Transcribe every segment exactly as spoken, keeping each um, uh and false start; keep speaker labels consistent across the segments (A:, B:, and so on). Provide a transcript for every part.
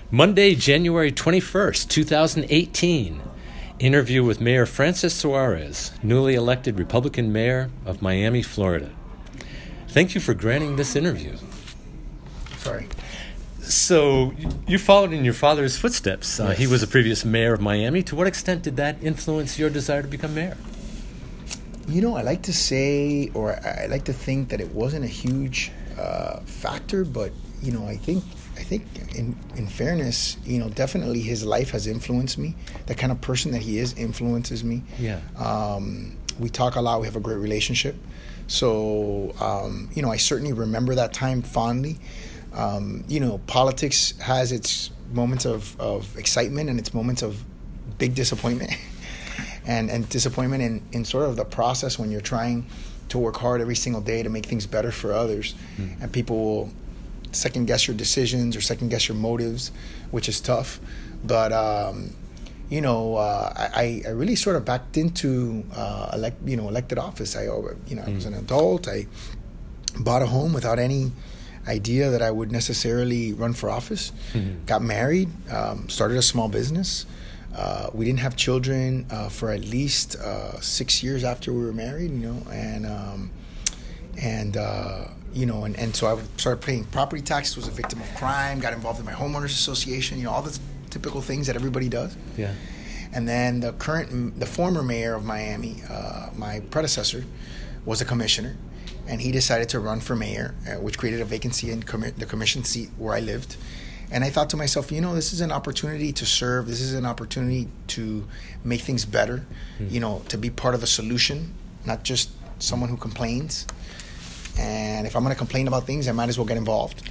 A: Monday, January twenty-first, twenty eighteen. Interview with Mayor Francis Suarez, newly elected Republican mayor of Miami, Florida. Thank you for granting this interview.
B: Sorry.
A: So, you followed in your father's footsteps. Uh,
B: Yes.
A: He was a previous mayor of Miami. To what extent did that influence your desire to become mayor?
B: You know, I like to say, or I I like to think that it wasn't a huge uh, factor, but you know, I think, I think, in in fairness, you know, definitely his life has influenced me. The kind of person that he is influences me.
A: Yeah.
B: Um, we talk a lot. We have a great relationship. So, um, you know, I certainly remember that time fondly. Um, you know, politics has its moments of, of excitement and its moments of big disappointment. and, and disappointment in, in sort of the process when you're trying to work hard every single day to make things better for others. Mm. And people will second guess your decisions or second guess your motives, which is tough. But, um, you know, uh, I, I really sort of backed into uh, elect, you know, elected office. I, you know, I was an adult. I bought a home without any idea that I would necessarily run for office. Mm-hmm. Got married, um, started a small business. Uh, we didn't have children uh, for at least uh, six years after we were married, you know, and um, and uh, you know, and, and so I started paying property taxes. Was a victim of crime. Got involved in my homeowners association. You know, all the typical things that everybody does.
A: Yeah.
B: And then the current, the former mayor of Miami, uh, my predecessor, was a commissioner. And he decided to run for mayor, uh, which created a vacancy in commi- the commission seat where I lived. And I thought to myself, you know, this is an opportunity to serve. This is an opportunity to make things better, mm. you know, to be part of the solution, not just someone who complains. And if I'm going to complain about things, I might as well get involved.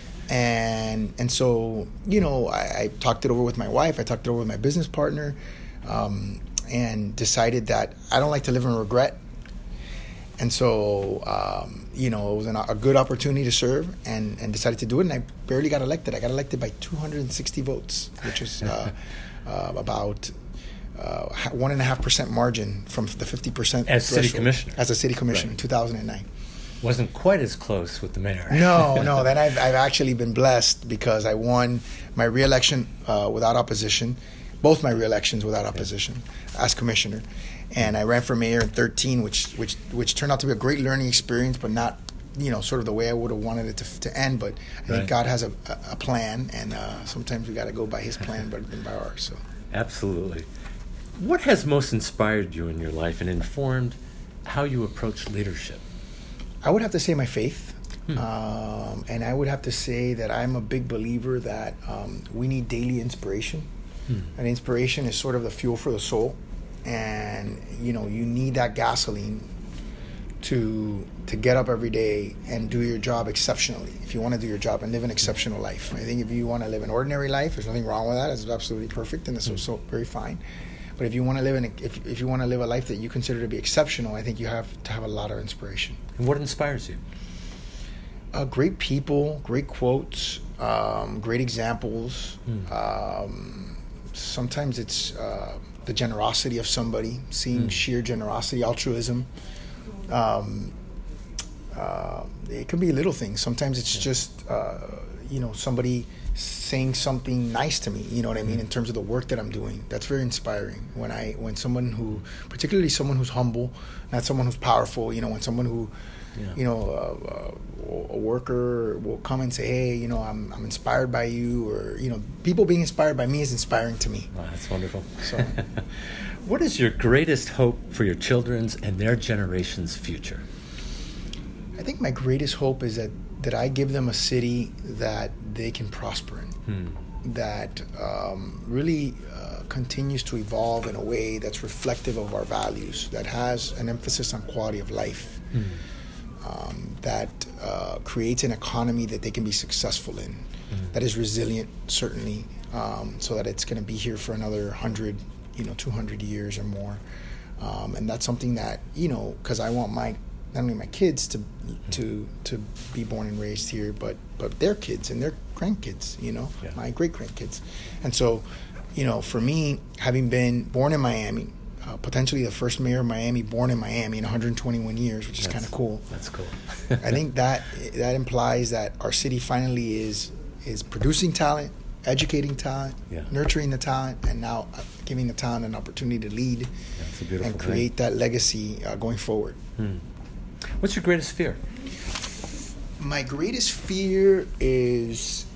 B: And and so, you know, I, I talked it over with my wife. I talked it over with my business partner, um, and decided that I don't like to live in regret. And so, um, you know, it was an, a good opportunity to serve, and, and decided to do it. And I barely got elected. I got elected by two hundred sixty votes, which is uh, uh, about uh, one and a half percent margin from the fifty percent
A: as city commissioner.
B: As a city commissioner
A: Right.
B: in two thousand nine.
A: Wasn't quite as close with the mayor.
B: No, no. Then I've, I've actually been blessed because I won my re-election uh, without opposition, both my re-elections without opposition yeah. as commissioner. And I ran for mayor in thirteen, which which which turned out to be a great learning experience, but not, you know, sort of the way I would have wanted it to, to end. But I right. think God has a, a plan, and uh, sometimes we got to go by His plan, but than by ours. So,
A: absolutely. What has most inspired you in your life and informed how you approach leadership?
B: I would have to say my faith, hmm. um, and I would have to say that I'm a big believer that um, we need daily inspiration. Hmm. And inspiration is sort of the fuel for the soul. And, you know, you need that gasoline to to get up every day and do your job exceptionally. If you want to do your job and live an exceptional life. I think if you want to live an ordinary life, there's nothing wrong with that. It's absolutely perfect, and it's mm. so very fine. But if you want to live in a, if if you want to live a life that you consider to be exceptional, I think you have to have a lot of inspiration.
A: And what inspires you?
B: Uh, great people, great quotes, um, great examples. Mm. Um, sometimes it's uh, the generosity of somebody, seeing mm. sheer generosity, altruism. Um, uh, it can be little things. Sometimes it's just, uh, you know, somebody saying something nice to me, you know what I mean, in terms of the work that I'm doing. That's very inspiring. When I, when someone who, particularly someone who's humble, not someone who's powerful, you know, when someone who, yeah. you know, uh, a worker will come and say, hey, you know, I'm I'm inspired by you, or, you know, people being inspired by me is inspiring to me.
A: Wow, that's wonderful.
B: So,
A: what is your greatest hope for your children's and their generation's future?
B: I think my greatest hope is that, that I give them a city that they can prosper in, hmm. that um, really uh, continues to evolve in a way that's reflective of our values, that has an emphasis on quality of life, hmm. um, that uh, creates an economy that they can be successful in, hmm. that is resilient, certainly, um, so that it's going to be here for another one hundred, you know, two hundred years or more. Um, and that's something that, you know, because I want my not only my kids to to to be born and raised here, but but their kids and their grandkids, you know, yeah. my great grandkids. And so, you know, for me, having been born in Miami, uh, potentially the first mayor of Miami born in Miami in one hundred twenty-one years, which is kind of cool.
A: That's cool.
B: I think that that implies that our city finally is is producing talent, educating talent,
A: yeah.
B: nurturing the talent, and now giving the talent an opportunity to lead
A: yeah,
B: and create
A: thing.
B: that legacy uh, going forward.
A: Hmm. What's your greatest fear?
B: My greatest fear is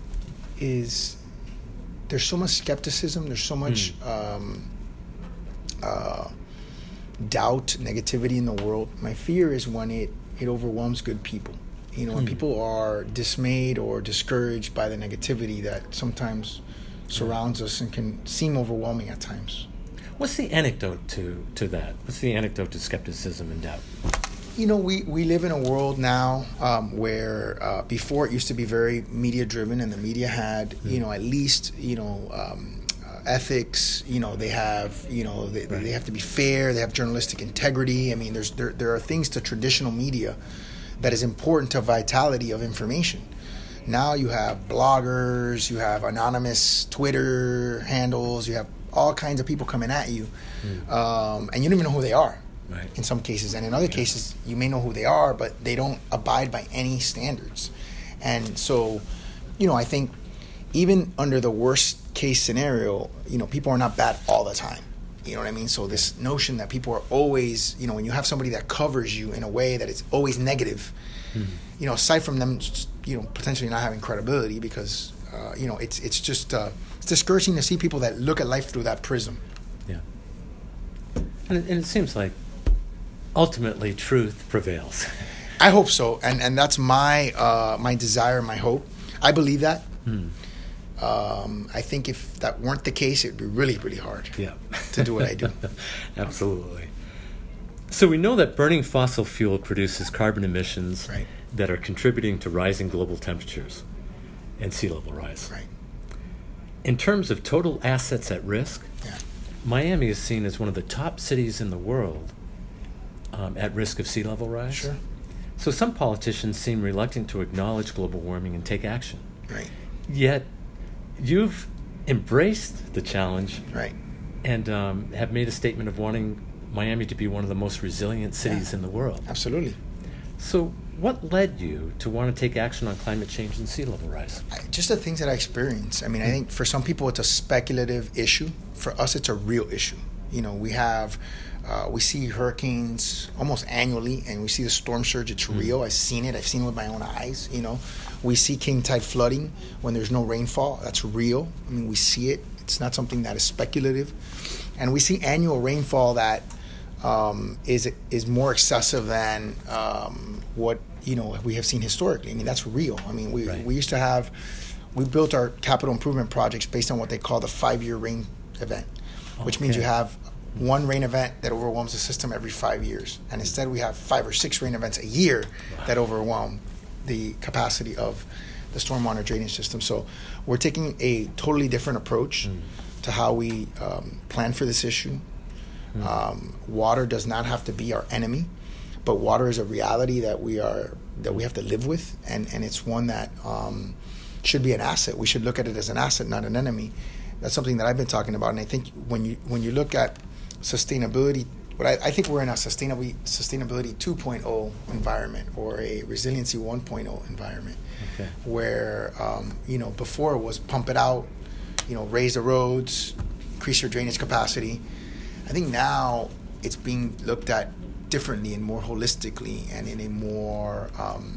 B: is there's so much skepticism, there's so much hmm. um, uh, doubt, negativity in the world. My fear is when it, it overwhelms good people. You know, when mm. people are dismayed or discouraged by the negativity that sometimes surrounds us and can seem overwhelming at times.
A: What's the antidote to, to that? What's the antidote to skepticism and doubt?
B: You know, we, we live in a world now um, where uh, before it used to be very media-driven, and the media had, mm. you know, at least, you know, um, uh, ethics. You know, they have, you know, they, right. they have to be fair. They have journalistic integrity. I mean, there's there there are things to traditional media that is important to vitality of information. Now you have bloggers, you have anonymous Twitter handles, you have all kinds of people coming at you, mm. um, and you don't even know who they are right. in some cases. And in other yeah. cases, you may know who they are, but they don't abide by any standards. And so, you know, I think even under the worst case scenario, you know, people are not bad all the time. You know what I mean? So this notion that people are always, you know, when you have somebody that covers you in a way that is always negative, mm-hmm. you know, aside from them, you know, potentially not having credibility, because, uh, you know, it's it's just uh, it's discouraging to see people that look at life through that prism.
A: Yeah. And it, and it seems like ultimately truth prevails.
B: I hope so, and and that's my uh, my desire, my hope. I believe that. Mm. Um, I think if that weren't the case, it'd be really, really hard
A: yeah.
B: to do what I do.
A: Absolutely. So we know that burning fossil fuel produces carbon emissions
B: right.
A: that are contributing to rising global temperatures and sea level rise.
B: Right.
A: In terms of total assets at risk,
B: yeah.
A: Miami is seen as one of the top cities in the world um, at risk of sea level rise.
B: Sure.
A: So some politicians seem reluctant to acknowledge global warming and take action.
B: Right.
A: Yet you've embraced the challenge
B: right.
A: and um, have made a statement of wanting Miami to be one of the most resilient cities
B: yeah.
A: in the world.
B: Absolutely.
A: So what led you to want to take action on climate change and sea level rise?
B: I, just the things that I experience. I mean, I think for some people it's a speculative issue. For us, it's a real issue. You know, we have, uh, we see hurricanes almost annually, and we see the storm surge. It's mm. real. I've seen it. I've seen it with my own eyes, you know. We see king tide flooding when there's no rainfall. That's real. I mean, we see it. It's not something that is speculative. And we see annual rainfall that um, is is more excessive than um, what, you know, we have seen historically. I mean, that's real. I mean, we right. we used to have, we built our capital improvement projects based on what they call the five-year rain event, which okay. means you have one rain event that overwhelms the system every five years. And instead we have five or six rain events a year wow. that overwhelm the capacity of the stormwater drainage system. So we're taking a totally different approach mm. to how we um, plan for this issue. Mm. Um, water does not have to be our enemy, but water is a reality that we are that we have to live with, and, and it's one that um, should be an asset. We should look at it as an asset, not an enemy. That's something that I've been talking about, and I think when you when you look at sustainability, but I, I think we're in a sustainability sustainability two point oh environment, or a resiliency one point oh environment, okay. where um, you know, before it was pump it out, you know, raise the roads, increase your drainage capacity. I think now it's being looked at differently and more holistically, and in a more um,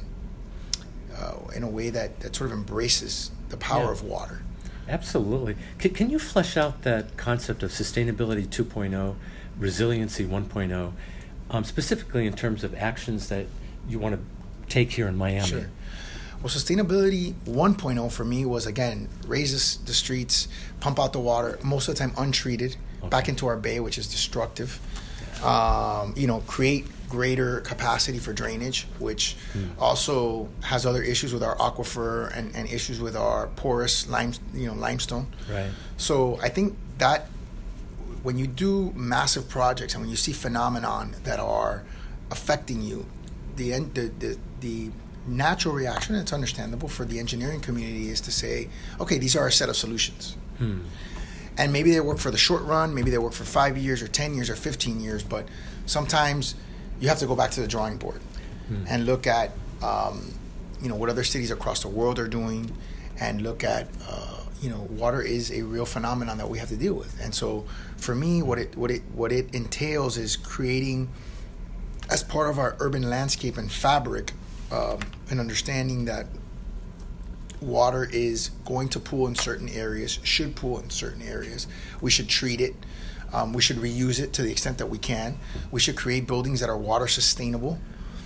B: uh, in a way that, that sort of embraces the power yeah. of water.
A: Absolutely. Can, can you flesh out that concept of sustainability two point oh, resiliency one point oh, um, specifically in terms of actions that you want to take here in Miami?
B: Sure. Well, sustainability one point oh for me was, again, raise the streets, pump out the water, most of the time untreated, okay. back into our bay, which is destructive. Yeah. Um, you know, create greater capacity for drainage, which mm. also has other issues with our aquifer and, and issues with our porous lime, you know, limestone.
A: Right.
B: So I think that when you do massive projects and when you see phenomenon that are affecting you, the the the, the natural reaction, and it's understandable for the engineering community, is to say, okay, these are a set of solutions. Hmm. And maybe they work for the short run, maybe they work for five years or ten years or fifteen years, but sometimes you have to go back to the drawing board hmm. and look at, um, you know, what other cities across the world are doing, and look at, uh, you know, water is a real phenomenon that we have to deal with. And so for me, what it what it what it entails is creating, as part of our urban landscape and fabric, um, an understanding that water is going to pool in certain areas, should pool in certain areas. We should treat it. Um, we should reuse it to the extent that we can. We should create buildings that are water sustainable,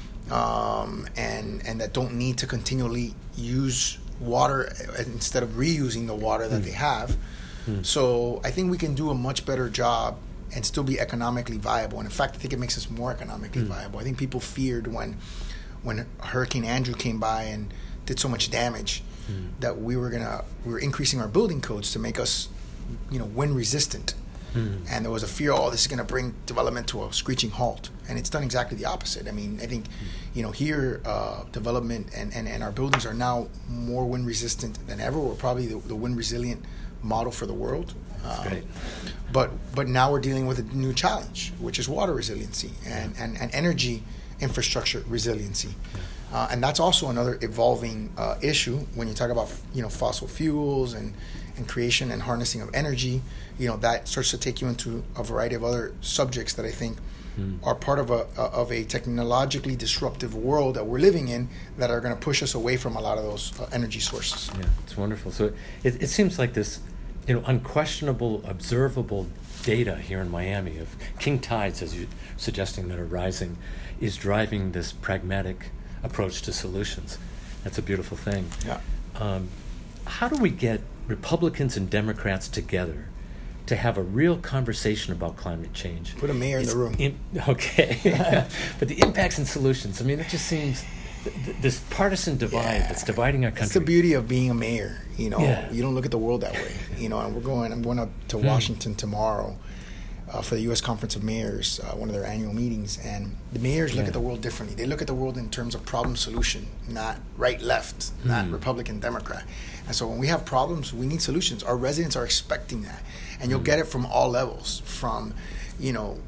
B: um, and and that don't need to continually use water instead of reusing the water that mm. they have. Mm. So I think we can do a much better job and still be economically viable. And in fact, I think it makes us more economically mm. viable. I think people feared when when Hurricane Andrew came by and did so much damage mm. that we were gonna we were increasing our building codes to make us, you know, wind resistant. Mm. And there was a fear, oh, this is going to bring development to a screeching halt. And it's done exactly the opposite. I mean, I think, you know, here, uh, development and, and, and our buildings are now more wind resistant than ever. We're probably the, the wind resilient model for the world. Um,
A: Great.
B: But but now we're dealing with a new challenge, which is water resiliency and, and, and energy infrastructure resiliency. Yeah. Uh, and that's also another evolving uh, issue when you talk about, you know, fossil fuels and, and creation and harnessing of energy. You know, that starts to take you into a variety of other subjects that I think mm. are part of a of a technologically disruptive world that we're living in that are going to push us away from a lot of those uh, energy sources.
A: Yeah, it's wonderful. So it, it seems like this, you know, unquestionable, observable data here in Miami of king tides, as you're suggesting, that are rising, is driving this pragmatic approach to solutions. That's a beautiful thing.
B: Yeah.
A: Um, how do we get Republicans and Democrats together to have a real conversation about climate change?
B: Put a mayor it's in the room.
A: In, okay. But the impacts and solutions, I mean, it just seems th- th- this partisan divide yeah. that's dividing our country.
B: That's the beauty of being a mayor. You know,
A: yeah.
B: you don't look at the world that way. You know, and we're going, I'm going up to Washington mm. tomorrow uh, for the U S Conference of Mayors, uh, one of their annual meetings. And the mayors look yeah. at the world differently. They look at the world in terms of problem solution, not right, left, mm. not Republican, Democrat. And so when we have problems, we need solutions. Our residents are expecting that. And you'll mm. get it from all levels, from, you know,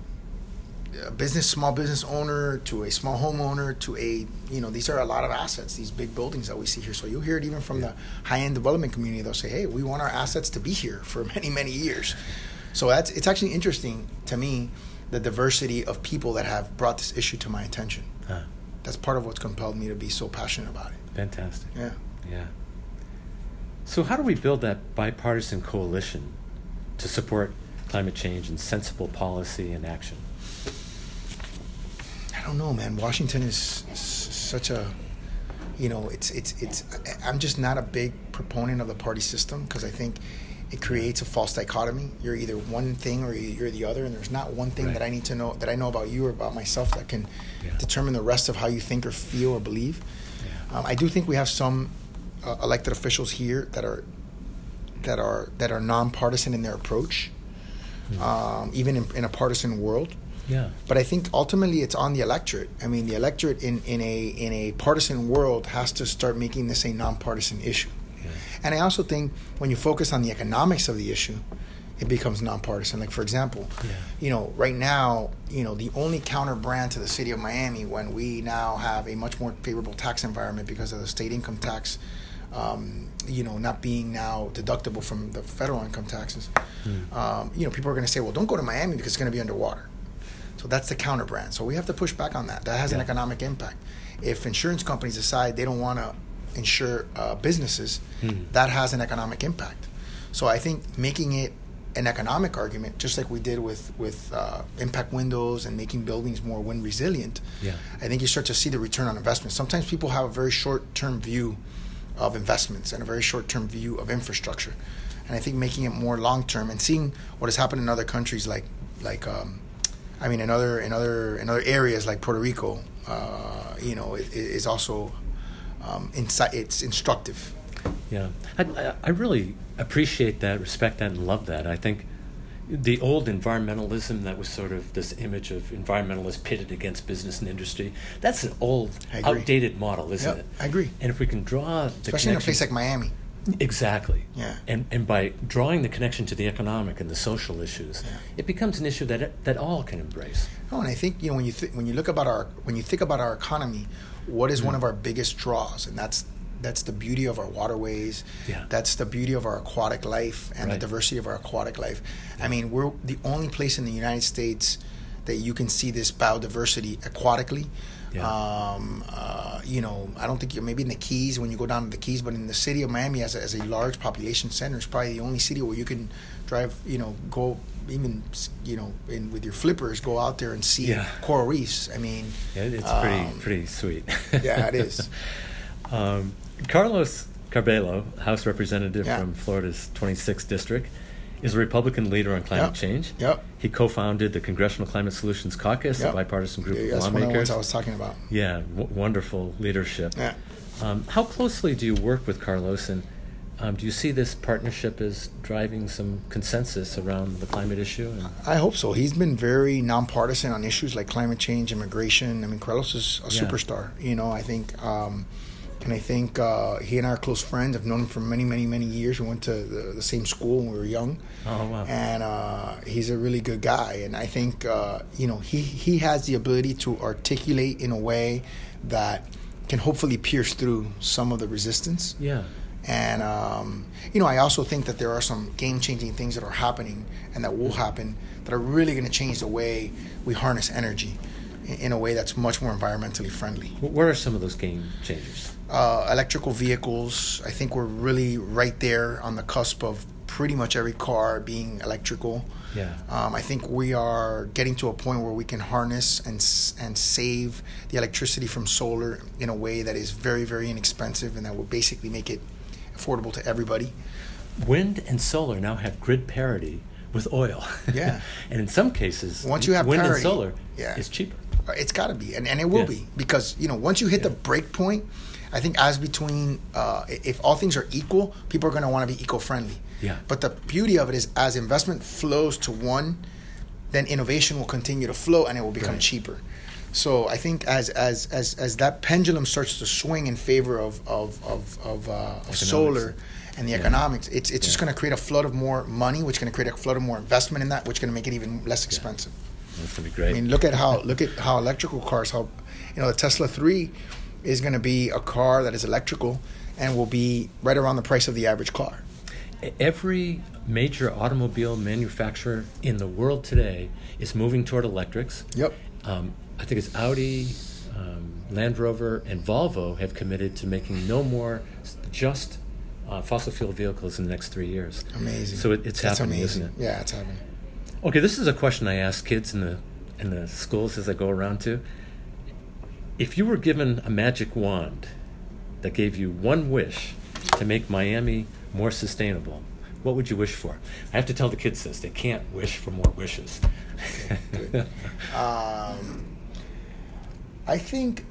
B: a business, small business owner to a small homeowner to a, you know, these are a lot of assets, these big buildings that we see here. So you'll hear it even from yeah. the high-end development community. They'll say, hey, we want our assets to be here for many, many years. So that's it's actually interesting to me, the diversity of people that have brought this issue to my attention. Huh. That's part of what's compelled me to be so passionate about it.
A: Fantastic.
B: Yeah.
A: Yeah. So how do we build that bipartisan coalition to support climate change and sensible policy and action?
B: I don't know, man. Washington is s- such a, you know, it's it's it's. I'm just not a big proponent of the party system because I think it creates a false dichotomy. You're either one thing or you're the other, and there's not one thing right. that I need to know that I know about you or about myself that can yeah. determine the rest of how you think or feel or believe. Yeah. Um, I do think we have some uh, elected officials here that are that are that are nonpartisan in their approach, mm. um, even in, in a partisan world.
A: Yeah.
B: But I think ultimately it's on the electorate. I mean, the electorate in, in a in a partisan world has to start making this a nonpartisan issue. Yeah. And I also think when you focus on the economics of the issue, it becomes nonpartisan. Like, for example, yeah. you know, right now, you know, the only counter brand to the city of Miami when we now have a much more favorable tax environment because of the state income tax, um, you know, not being now deductible from the federal income taxes, mm. um, you know, people are going to say, well, don't go to Miami because it's going to be underwater. So that's the counter brand. So we have to push back on that. That has yeah. an economic impact. If insurance companies decide they don't want to insure uh, businesses, mm. that has an economic impact. So I think making it an economic argument, just like we did with, with uh, impact windows and making buildings more wind resilient,
A: yeah.
B: I think you start to see the return on investment. Sometimes people have a very short-term view of investments and a very short-term view of infrastructure. And I think making it more long-term and seeing what has happened in other countries like, like um, I mean, in other, in other, in other areas like Puerto Rico, uh, you know, it, it is also um, insi- it's instructive.
A: Yeah, I, I really appreciate that, respect that, and love that. I think the old environmentalism that was sort of this image of environmentalists pitted against business and industry, that's an old, outdated model, isn't
B: yep,
A: it?
B: I agree.
A: And if we can draw the
B: Especially in a place like Miami.
A: Exactly.
B: Yeah.
A: And and by drawing the connection to the economic and the social issues,
B: yeah.
A: it becomes an issue that it, that all can embrace.
B: Oh, and I think, you know, when you th- when you look about our when you think about our economy, what is mm. one of our biggest draws? And that's that's the beauty of our waterways.
A: Yeah.
B: That's the beauty of our aquatic life and
A: Right.
B: the diversity of our aquatic life. I mean, we're the only place in the United States that you can see this biodiversity aquatically.
A: Yeah.
B: Um, uh, you know, I don't think you're maybe in the Keys when you go down to the Keys, but in the city of Miami as a, as a large population center, it's probably the only city where you can drive, you know, go even, you know, in with your flippers, go out there and see
A: Yeah.
B: coral reefs. I mean,
A: Yeah, it's
B: um,
A: pretty pretty sweet.
B: yeah, it is.
A: um, Carlos Carbello, House Representative
B: Yeah.
A: from Florida's twenty-sixth District, is a Republican leader on climate
B: Yep.
A: change.
B: Yep.
A: He co-founded the Congressional Climate Solutions Caucus,
B: Yep.
A: a bipartisan group
B: Yeah,
A: of
B: that's one of the
A: lawmakers.
B: ones I was talking about.
A: Yeah, w- wonderful leadership.
B: Yeah.
A: Um, how closely do you work with Carlos, and um, do you see this partnership as driving some consensus around the climate issue? And,
B: I hope so. He's been very nonpartisan on issues like climate change, immigration. I mean, Carlos is a
A: Yeah.
B: superstar. You know, I think, um, and I think uh, he and I are close friends. I've known him for many, many, many years. We went to the, the same school when we were young.
A: oh wow!
B: And uh, he's a really good guy. And I think, uh, you know, he, he has the ability to articulate in a way that can hopefully pierce through some of the resistance.
A: Yeah.
B: And, um, you know, I also think that there are some game-changing things that are happening and that will happen that are really going to change the way we harness energy in, in a way that's much more environmentally friendly.
A: Wh- What are some of those game changers?
B: Uh, electrical vehicles, I think we're really right there on the cusp of pretty much every car being electrical.
A: Yeah.
B: Um, I think we are getting to a point where we can harness and s- and save the electricity from solar in a way that is very, very inexpensive and that will basically make it affordable to everybody.
A: Wind and solar now have grid parity with oil.
B: Yeah.
A: And in some cases,
B: Once you have
A: wind
B: parity,
A: and solar
B: yeah.
A: is cheaper.
B: It's got to be, and, and it will
A: Yeah.
B: be, because, you know, once you hit
A: Yeah.
B: the break point, I think as between, uh, if all things are equal, people are going to want to be eco-friendly.
A: Yeah.
B: But the beauty of it is, as investment flows to one, then innovation will continue to flow and it will become
A: Right.
B: cheaper. So I think as as as as that pendulum starts to swing in favor of of of of, uh, of solar and the
A: Yeah.
B: economics, it's it's just
A: Yeah.
B: going to create a flood of more money, which is going to create a flood of more investment in that, which is going to make it even less expensive.
A: That's gonna be great.
B: I mean, look at how look at how electrical cars, how, you know, the Tesla three is going to be a car that is electrical and will be right around the price of the average car.
A: Every major automobile manufacturer in the world today is moving toward electrics.
B: Yep.
A: Um, I think it's Audi, um, Land Rover, and Volvo have committed to making no more s- just uh, fossil fuel vehicles in the next three years.
B: Amazing.
A: So it, it's
B: That's
A: happening,
B: amazing.
A: isn't it?
B: Yeah, it's happening.
A: Okay, this is a question I ask kids in the in the schools as I go around to. If you were given a magic wand that gave you one wish to make Miami more sustainable, what would you wish for? I have to tell the kids this. They can't wish for more wishes.
B: Good. um, I think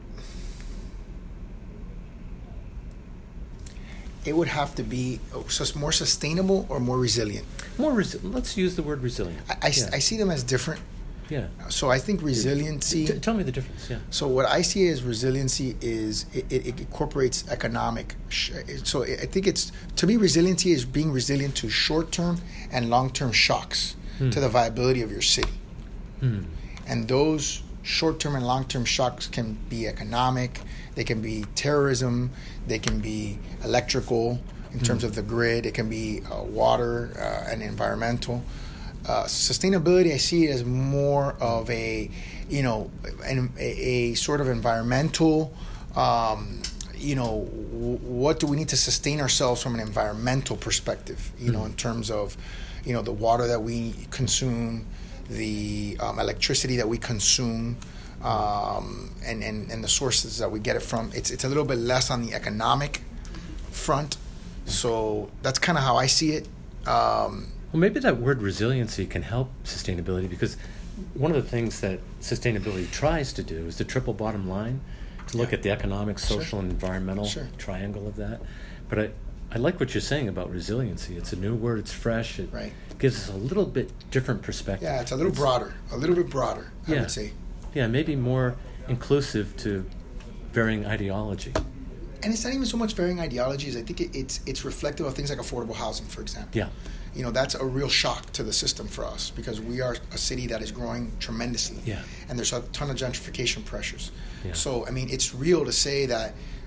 B: it would have to be oh, so it's more sustainable or more resilient.
A: More resi- let's use the word resilient.
B: I, I,
A: yeah.
B: I see them as different.
A: yeah.
B: So I think resiliency.
A: T- tell me the difference. Yeah.
B: So what I see as resiliency is it, it, it incorporates economic. Sh- so I I think it's, to me, resiliency is being resilient to short-term and long-term shocks
A: Hmm.
B: to the viability of your city.
A: Hmm.
B: And those short-term and long-term shocks can be economic, they can be terrorism, they can be electrical in terms
A: Mm.
B: of the grid, it can be uh, water uh, and environmental. Uh, sustainability, I see it as more of a, you know, an, a, a sort of environmental, um, you know, w- what do we need to sustain ourselves from an environmental perspective, you know,
A: Mm.
B: in terms of, you know, the water that we consume, the um, electricity that we consume, um, and, and, and the sources that we get it from. It's it's a little bit less on the economic front. So that's kind of how I see it. Um,
A: Well, maybe that word resiliency can help sustainability, because one of the things that sustainability tries to do is the triple bottom line, to look
B: Yeah.
A: at the economic, social,
B: Sure.
A: and environmental
B: Sure.
A: triangle of that. But I, I like what you're saying about resiliency. It's a new word, it's fresh, it
B: Right.
A: gives us a little bit different perspective.
B: yeah, it's a little broader, a little bit broader, I
A: Yeah.
B: would say.
A: Yeah, maybe more inclusive to varying ideology.
B: And it's not even so much varying ideologies. I think it, it's it's reflective of things like affordable housing, for example.
A: Yeah.
B: You know, that's a real shock to the system for us because we are a city that is growing tremendously.
A: Yeah.
B: And there's a ton of gentrification pressures.
A: Yeah.
B: So, I mean, it's real to say that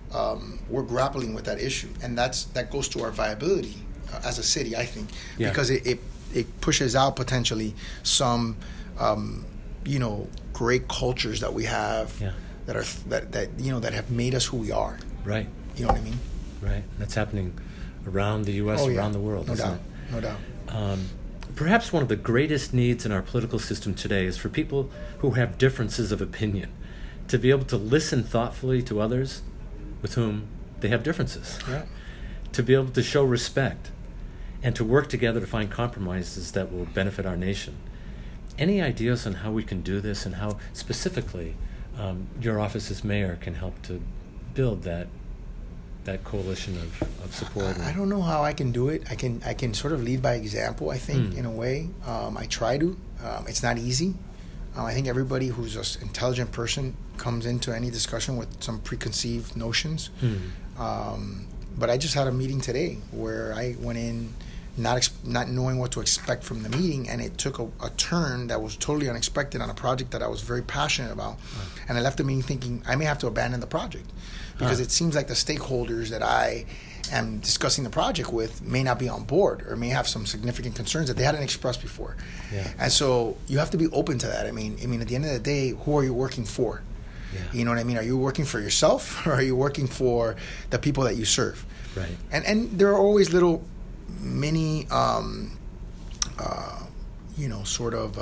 B: um, we're grappling with that issue, and that's that goes to our viability uh, as a city, I think,
A: yeah.
B: because it, it it pushes out potentially some, um, you know, great cultures that we have
A: yeah.
B: that are that, that you know that have made us who we are.
A: Right.
B: You know what I mean?
A: Right. That's happening around the U S,
B: oh, yeah.
A: around the world.
B: No
A: isn't
B: doubt.
A: It?
B: No doubt.
A: Um, perhaps one of the greatest needs in our political system today is for people who have differences of opinion to be able to listen thoughtfully to others with whom they have differences,
B: yeah.
A: to be able to show respect, and to work together to find compromises that will benefit our nation. Any ideas on how we can do this, and how specifically um, your office as mayor can help to build that that coalition of, of support?
B: I, I don't know how I can do it. I can I can sort of lead by example, I think, mm. in a way. Um, I try to. Um, it's not easy. Uh, I think everybody who's an intelligent person comes into any discussion with some preconceived notions. Mm. Um, but I just had a meeting today where I went in not ex- not knowing what to expect from the meeting, and it took a, a turn that was totally unexpected on a project that I was very passionate about. Huh. And I left the meeting thinking I may have to abandon the project because huh. it seems like the stakeholders that I am discussing the project with may not be on board or may have some significant concerns that they hadn't expressed before.
A: Yeah.
B: And so you have to be open to that. I mean, I mean, at the end of the day, who are you working for?
A: Yeah.
B: You know what I mean? Are you working for yourself, or are you working for the people that you serve?
A: Right.
B: And and there are always little many, um, uh, you know, sort of uh,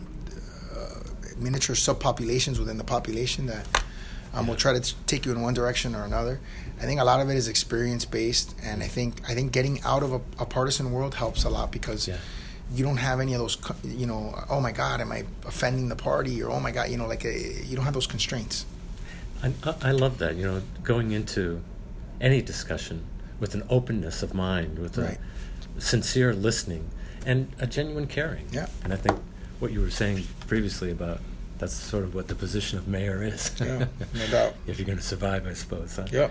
B: uh, miniature subpopulations within the population that um,
A: yeah.
B: will try to t- take you in one direction or another. I think a lot of it is experience based, and I think I think getting out of a, a partisan world helps a lot because.
A: Yeah.
B: You don't have any of those, you know, oh my God, am I offending the party? Or oh my God, you know, like a, you don't have those constraints.
A: I, I love that, you know, going into any discussion with an openness of mind, with
B: right.
A: a sincere listening, and a genuine caring.
B: Yeah.
A: And I think what you were saying previously about that's sort of what the position of mayor is.
B: Yeah, no doubt.
A: If you're going to survive, I suppose. Huh?
B: Yeah.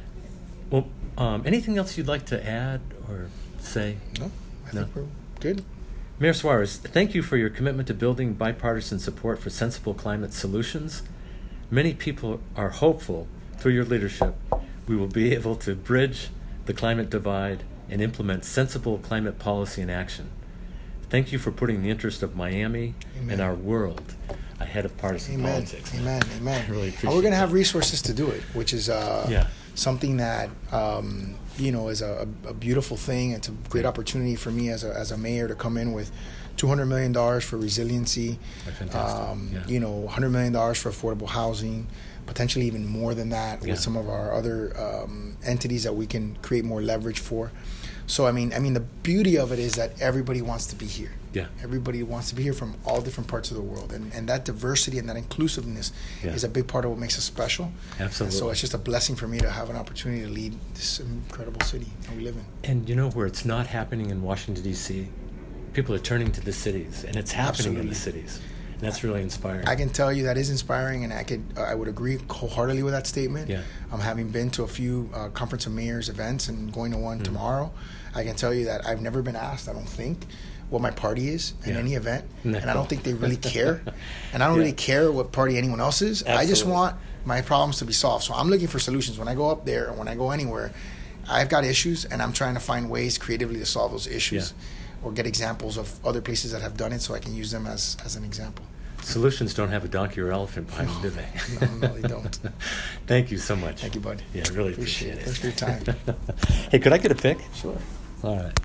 A: Well, um, anything else you'd like to add or say?
B: No, I
A: no?
B: think we're good.
A: Mayor Suarez, thank you for your commitment to building bipartisan support for sensible climate solutions. Many people are hopeful through your leadership we will be able to bridge the climate divide and implement sensible climate policy and action. Thank you for putting the interest of Miami
B: Amen.
A: And our world ahead of partisan
B: Amen.
A: politics.
B: Amen. Amen.
A: I really appreciate
B: and we're going to
A: that.
B: have resources to do it, which is uh,
A: yeah.
B: something that um, you know is a, a beautiful thing. It's a great opportunity for me as a as a mayor to come in with two hundred million dollars for resiliency. Um,
A: yeah.
B: You know, one hundred million dollars for affordable housing. Potentially even more than that with
A: yeah.
B: some of our other um, entities that we can create more leverage for. So I mean, I mean, the beauty of it is that everybody wants to be here.
A: Yeah.
B: Everybody wants to be here from all different parts of the world, and and that diversity and that inclusiveness
A: yeah.
B: is a big part of what makes us special.
A: Absolutely.
B: And so it's just a blessing for me to have an opportunity to lead this incredible city that we live in.
A: And you know where it's not happening in Washington, D C? People are turning to the cities, and it's happening
B: Absolutely.
A: in the cities. And that's really inspiring.
B: I can tell you that is inspiring, and I could uh, I would agree wholeheartedly with that statement.
A: Yeah.
B: Um, having been to a few uh, Conference of Mayors events and going to one mm. tomorrow, I can tell you that I've never been asked, I don't think, what my party is in
A: yeah.
B: any event.
A: No.
B: And I don't think they really care. And I don't
A: yeah.
B: really care what party anyone else is.
A: Absolutely.
B: I just want my problems to be solved. So I'm looking for solutions. When I go up there or when I go anywhere, I've got issues, and I'm trying to find ways creatively to solve those issues
A: yeah.
B: or get examples of other places that have done it so I can use them as, as an example.
A: Solutions don't have a donkey or elephant behind them, do they?
B: No, no, they don't.
A: Thank you so much.
B: Thank you, bud.
A: Yeah, I really appreciate,
B: appreciate it. Thanks for your time.
A: Hey, could I get a pic?
B: Sure.
A: All right.